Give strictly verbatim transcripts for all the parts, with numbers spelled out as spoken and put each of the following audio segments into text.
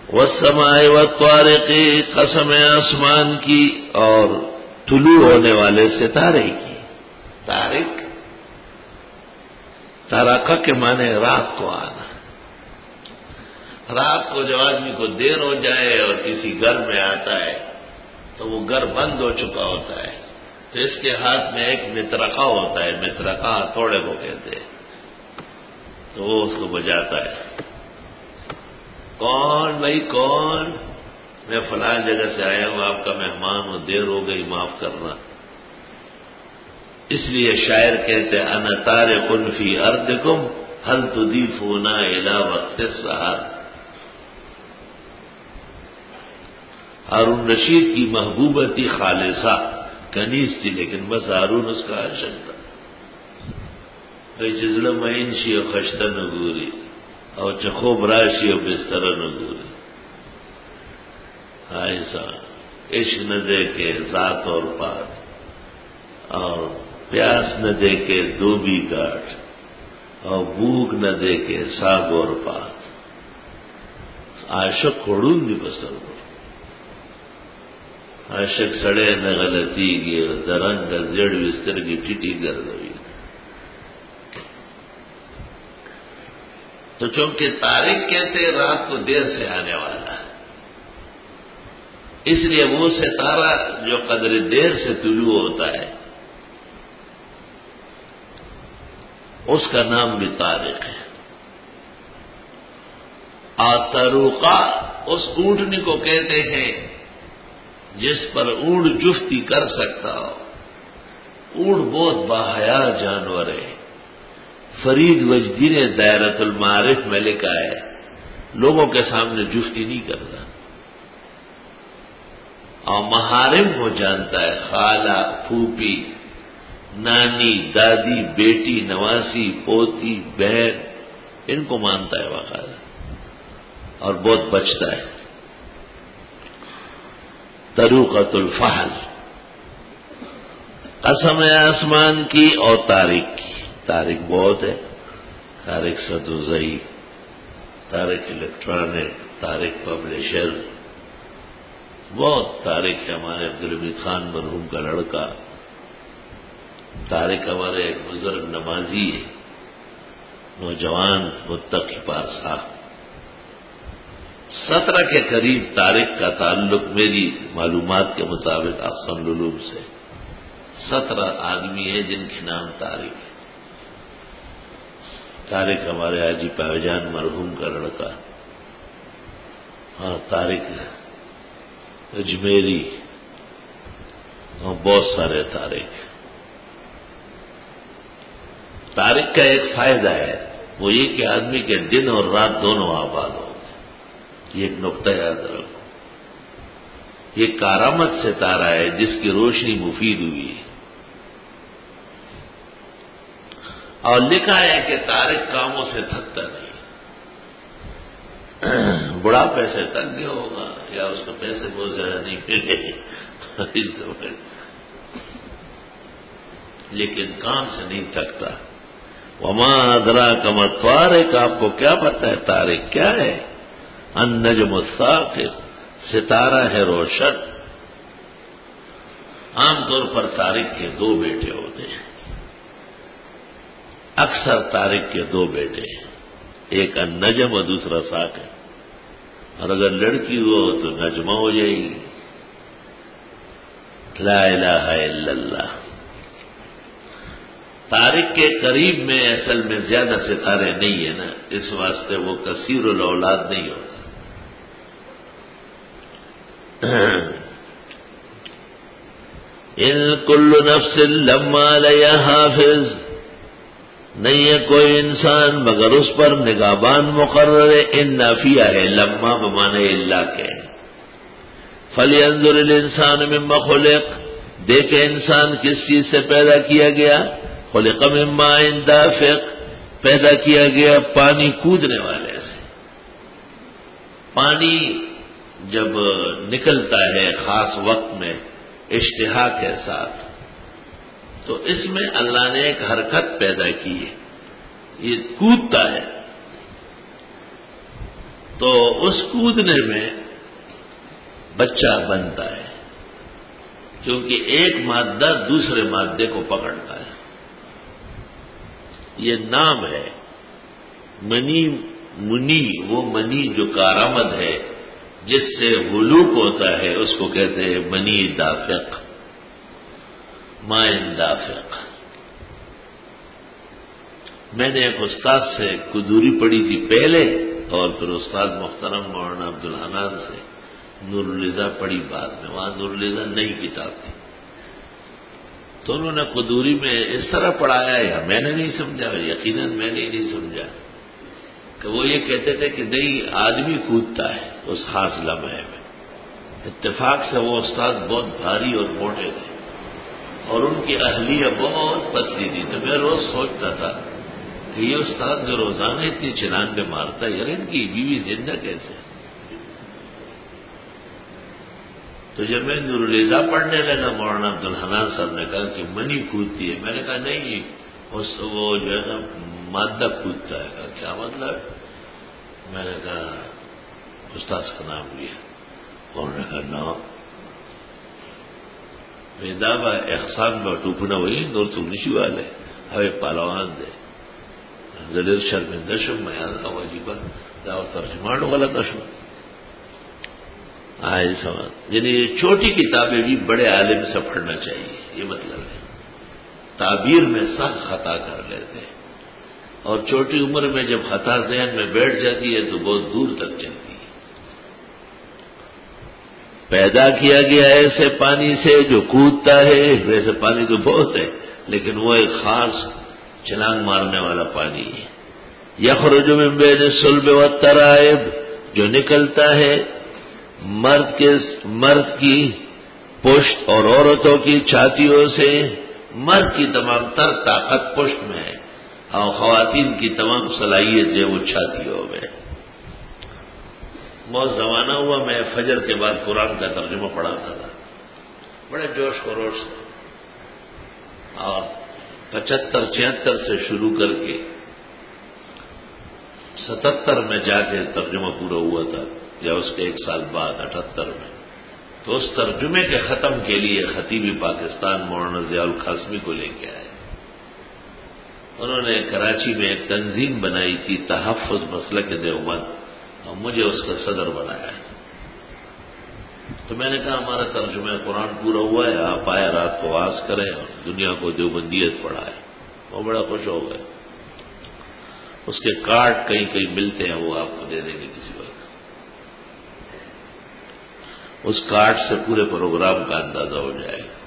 والسماء والطارق، قسم آسمان کی اور طلوع ہونے والے ستارے کی. طارق تارکہ کے معنی رات کو آنا. رات کو جب آدمی کو دیر ہو جائے اور کسی گھر میں آتا ہے تو وہ گھر بند ہو چکا ہوتا ہے، تو اس کے ہاتھ میں ایک مترقہ ہوتا ہے، مترقہ ہتھوڑے کو کہتے ہیں، تو وہ اس کو بجاتا ہے. کون بھائی کون؟ میں فلاں جگہ سے آیا ہوں، آپ کا مہمان ہوں، دیر ہو گئی، معاف کرنا. اس لیے شاعر کہتے ہیں انا طارق فی ارضکم هل تضیفونا الی وقت السحر. ہارون رشید کی محبوبہ تھی خالصہ، کنیز تھی، لیکن بس ہارون اس کا عاشق تھا. بھائی چزل معین شی و خشتہ نگوری اور چخوب راشی و بستر نگوری. ایسا عشق نہ دیکھے ذات اور پات، اور پیاس نہ دیکھے دھوبی گاٹھ، اور بھوک نہ دیکھے ساگ اور پات. عاشق کھوڑون دی بسر کو عاشق سڑے نہ غلطی گے درنگ زڑ بستر کی ٹٹی گردوی. تو چونکہ طارق کہتے رات کو دیر سے آنے والا ہے، اس لیے وہ ستارہ جو قدر دیر سے طلوع ہوتا ہے اس کا نام بھی طارق ہے. آتروقہ اس اونٹنی کو کہتے ہیں جس پر اونٹ جفتی کر سکتا ہو. اونٹ بہت باحیا جانور ہے. فرید وجدی نے دائرۃ المعارف میں لکھا ہے لوگوں کے سامنے جفتی نہیں کرتا، اور محارم کو جانتا ہے، خالہ، پھوپھی، نانی، دادی، بیٹی، نواسی، پوتی، بہن، ان کو مانتا ہے باقاعدہ اور بہت بچتا ہے. طروقۃ الفحل، قسم ہے آسمان کی اور طارق کی. طارق بہت ہے، طارق سدوزئی، طارق الیکٹرانک، طارق پبلشر، بہت طارق ہے. ہمارے عبدالحمید خان مرحوم کا لڑکا طارق ہمارے ایک بزرگ نمازی ہے، نوجوان متقی پارسا. سترہ کے قریب طارق کا تعلق میری معلومات کے مطابق احسن العلوم سے. سترہ آدمی ہیں جن کے نام طارق ہے. طارق ہمارے حاجی پاوجان مرحوم کا لڑکا، ہاں طارق اجمیری، اور بہت سارے طارق. طارق کا ایک فائدہ ہے، وہ یہ کہ آدمی کے دن اور رات دونوں آباد ہو گئے. یہ ایک نقطہ یاد رکھو. یہ کارآمد ستارہ ہے جس کی روشنی مفید ہوئی ہے. اور لکھا ہے کہ طارق کاموں سے تھکتا نہیں. بڑھاپے سے تھک گیا ہوگا یا اس کو پیسے بہت زیادہ نہیں ملے، لیکن کام سے نہیں تھکتا. وما ادراک ما طارق، آپ کو کیا پتا ہے طارق کیا ہے؟ النجم الثاقب، ستارہ ہے روشن. عام طور پر طارق کے دو بیٹے ہوتے ہیں، اکثر طارق کے دو بیٹے ہیں، ایک النجم اور دوسرا ثاقب. اور اگر لڑکی ہو تو نجمہ ہو جائے گی. لا الہ الا اللہ. طارق کے قریب میں اصل میں زیادہ ستارے نہیں ہیں نا، اس واسطے وہ کثیر الاولاد نہیں ہوتا. ان کل نفس لما علیہا حافظ، نہیں ہے کوئی انسان مگر اس پر نگہبان مقرر ہے. ان نافیہ ہے، لما بمانے اللہ کے. فلینظر الانسان مما خلق، دیکھے انسان کس چیز سے پیدا کیا گیا. خلق من ماء دافق، پیدا کیا گیا پانی کودنے والے سے. پانی جب نکلتا ہے خاص وقت میں اشتہا کے ساتھ، تو اس میں اللہ نے ایک حرکت پیدا کی ہے، یہ کودتا ہے. تو اس کودنے میں بچہ بنتا ہے، کیونکہ ایک مادہ دوسرے مادے کو پکڑتا ہے۔ یہ نام ہے منی منی، وہ منی جو کارآمد ہے جس سے ہلوک ہوتا ہے اس کو کہتے ہیں منی دافق، مائن دافق۔ میں نے ایک استاد سے قدوری پڑھی تھی پہلے، اور پھر استاد محترم مولانا عبدالحنان سے نور الرضا پڑھی بعد میں۔ وہاں نور الرضا نئی کتاب تھی، تو انہوں نے قدوری میں اس طرح پڑھایا، یا میں نے نہیں سمجھا، یقیناً میں نے نہیں سمجھا، کہ وہ یہ کہتے تھے کہ نہیں آدمی کودتا ہے اس خاص لمحے میں۔ اتفاق سے وہ استاد بہت بھاری اور موٹے تھے، اور ان کی اہلیہ بہت پتلی تھی، تو میں روز سوچتا تھا کہ یہ استاد جو روزانہ اتنی چھلانگیں مارتا ہے، یار ان کی بیوی زندہ کیسے؟ تو جب میں نور الرضا پڑھنے لگا، مولانا عبدالحنان صاحب نے کہا کہ منی کودتی ہے، میں نے کہا نہیں، اس وہ جو ہے نا مادہ کودتا ہے۔ کہا کیا مطلب ہے؟ میں نے کہا استاد کا نام لیا، انہوں نے کہا نام میدابا احسان با ٹوپنا ہوئی نور تو نشی والے ہوئے پالوان دے زلیر شرمندہ شم میں آدھا واجبہ داو ترجمان غلط شم آئے سوال۔ یعنی یہ چھوٹی کتابیں بھی بڑے عالم سے پڑھنا چاہیے، یہ مطلب ہے۔ تعبیر میں سخت خطا کر لیتے ہیں، اور چھوٹی عمر میں جب خطا ذہن میں بیٹھ جاتی ہے تو بہت دور تک چلتی ہے۔ پیدا کیا گیا ایسے پانی سے جو کودتا ہے، ویسے پانی تو بہت ہے لیکن وہ ایک خاص چھلانگ مارنے والا پانی ہے۔ یخرج من بین الصلب والترائب، جو نکلتا ہے مرد کے مرد کی پشت اور عورتوں کی چھاتیوں سے۔ مرد کی تمام تر طاقت پشت میں ہے، اور خواتین کی تمام صلاحیت جو وہ چھاتیوں میں۔ بہت زمانہ ہوا میں فجر کے بعد قرآن کا ترجمہ پڑھاتا تھا بڑے جوش خروش سے، اور پچہتر چھہتر سے شروع کر کے ستہتر میں جا کے ترجمہ پورا ہوا تھا، یا اس کے ایک سال بعد اٹھہتر میں۔ تو اس ترجمے کے ختم کے لیے خطیب پاکستان مولانا ضیاء القاسمی کو لے کے آئے۔ انہوں نے کراچی میں ایک تنظیم بنائی تھی تحفظ مسلک دیوبند، اور مجھے اس کا صدر بنایا ہے۔ تو میں نے کہا ہمارا ترجمہ قرآن پورا ہوا ہے، آپ آئے رات کو واز کریں اور دنیا کو دیوبندیت پڑھائے۔ وہ بڑا خوش ہو گئے۔ اس کے کارڈ کہیں کہیں ملتے ہیں، وہ آپ کو دے دیں گے کسی وقت۔ اس کارڈ سے پورے پروگرام کا اندازہ ہو جائے گا۔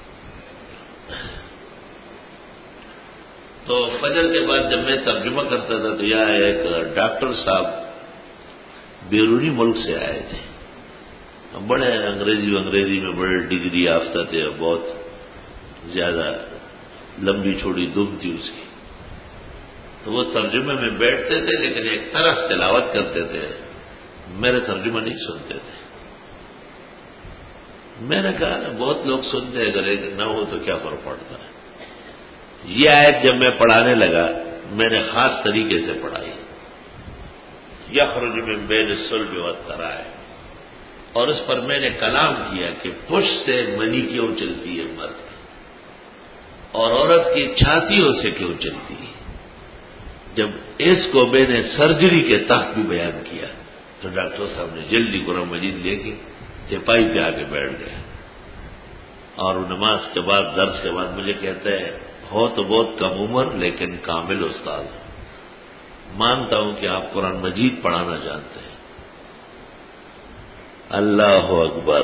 تو فجر کے بعد جب میں ترجمہ کرتا تھا تو یہاں ایک ڈاکٹر صاحب بیرونی ملک سے آئے تھے، بڑے انگریزی انگریزی میں بڑے ڈگری یافتہ تھے، بہت زیادہ لمبی چھوڑی دم تھی اس کی۔ تو وہ ترجمے میں بیٹھتے تھے لیکن ایک طرف تلاوت کرتے تھے، میرے ترجمہ نہیں سنتے تھے۔ میں نے کہا بہت لوگ سنتے ہیں، اگر ایک نہ ہو تو کیا فرق پڑتا ہے۔ یہ آیت جب میں پڑھانے لگا میں نے خاص طریقے سے پڑھائی، یخرج من بین الصلب والترائب، اور اس پر میں نے کلام کیا کہ پشت سے منی کیوں چلتی ہے مرد، اور عورت کی چھاتیوں سے کیوں چلتی ہے۔ جب اس کو میں نے سرجری کے تحت بھی بیان کیا تو ڈاکٹر صاحب نے جلدی قرآن مجید لے کے چپائی پہ آ کے بیٹھ گئے، اور نماز کے بعد درس کے بعد مجھے کہتے ہیں ہو تو بہت کم عمر لیکن کامل استاد، مانتا ہوں کہ آپ قرآن مجید پڑھانا جانتے ہیں۔ اللہ اکبر۔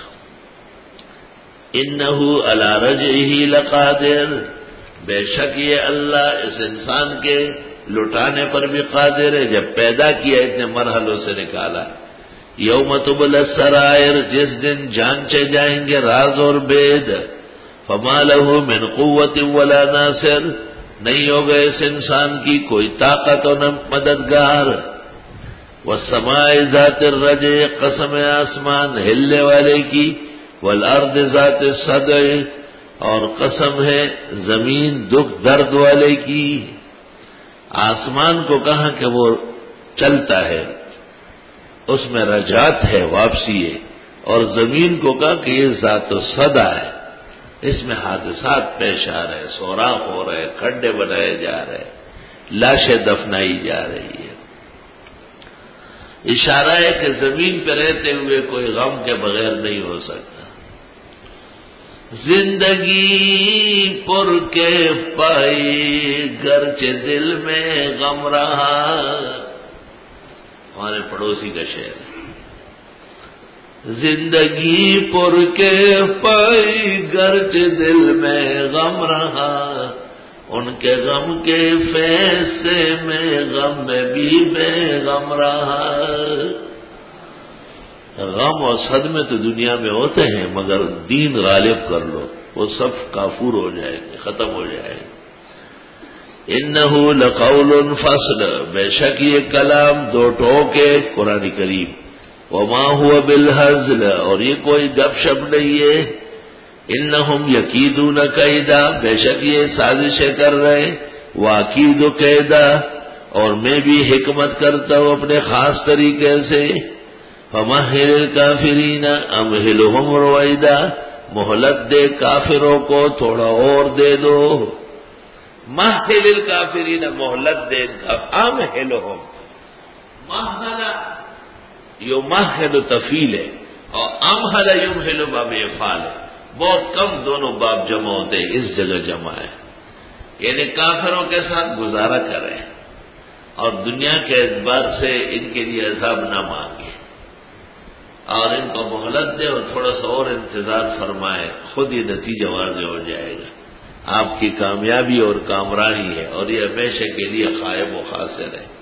انہ علی رجعہ لقادر، بے شک یہ اللہ اس انسان کے لٹانے پر بھی قادر ہے۔ جب پیدا کیا اتنے مرحلوں سے نکالا۔ یوم تبلی السرائر، جس دن جانچے جائیں گے راز اور بید۔ فما لہ من قوت ولا ناصر، نہیں ہوگا اس انسان کی کوئی طاقت اور نہ مددگار۔ والسماء ذات الرجع، قسم آسمان ہلنے والے کی، والارض ذات الصدع، اور قسم ہے زمین دکھ درد والے کی۔ آسمان کو کہا کہ وہ چلتا ہے، اس میں رجعت ہے، واپسی ہے، اور زمین کو کہا کہ یہ ذات و صدا ہے، اس میں حادثات پیش آ رہے، سوراخ ہو رہے، کھڈے بنائے جا رہے، لاشیں دفنائی جا رہی ہے۔ اشارہ ہے کہ زمین پہ رہتے ہوئے کوئی غم کے بغیر نہیں ہو سکتا۔ زندگی پر کیف پائی گرچہ دل میں غم رہا، ہمارے پڑوسی کا شعر ہے۔ زندگی پر کیف پائی گرچہ دل میں غم رہا، ان کے غم کے فیصلے میں غم میں بھی بے غم رہا۔ غم اور صدمے تو دنیا میں ہوتے ہیں، مگر دین غالب کر لو، وہ سب کافور ہو جائے گے، ختم ہو جائے گا۔ انہ لقول فصل، بے شک یہ کلام دو ٹوکے قرآن کریم، وما هو بالہزل، اور یہ کوئی گپ شپ نہیں ہے۔ انہم یکیدون کیدا، بے شک یہ سازشیں کر رہے، واکید کیدا، اور میں بھی حکمت کرتا ہوں اپنے خاص طریقے سے۔ فمہل الکافرین امہلہم رویدا، مہلت دے کافروں کو تھوڑا اور دے دو۔ مہل الکافرین، مہلت دے، امہلہم، مہل یمہل تفیل ہے، اور امہل یمہل باب افعال ہے، بہت کم دونوں باب جمع ہوتے ہیں، اس جگہ جمع ہے، یعنی کافروں کے ساتھ گزارا کریں اور دنیا کے اعتبار سے ان کے لیے عذاب نہ مانگے، اور ان کو مہلت دے اور تھوڑا سا اور انتظار فرمائے، خود یہ نتیجہ واضح ہو جائے گا، آپ کی کامیابی اور کامرانی ہے، اور یہ ہمیشہ کے لیے قائم و خاصر ہے۔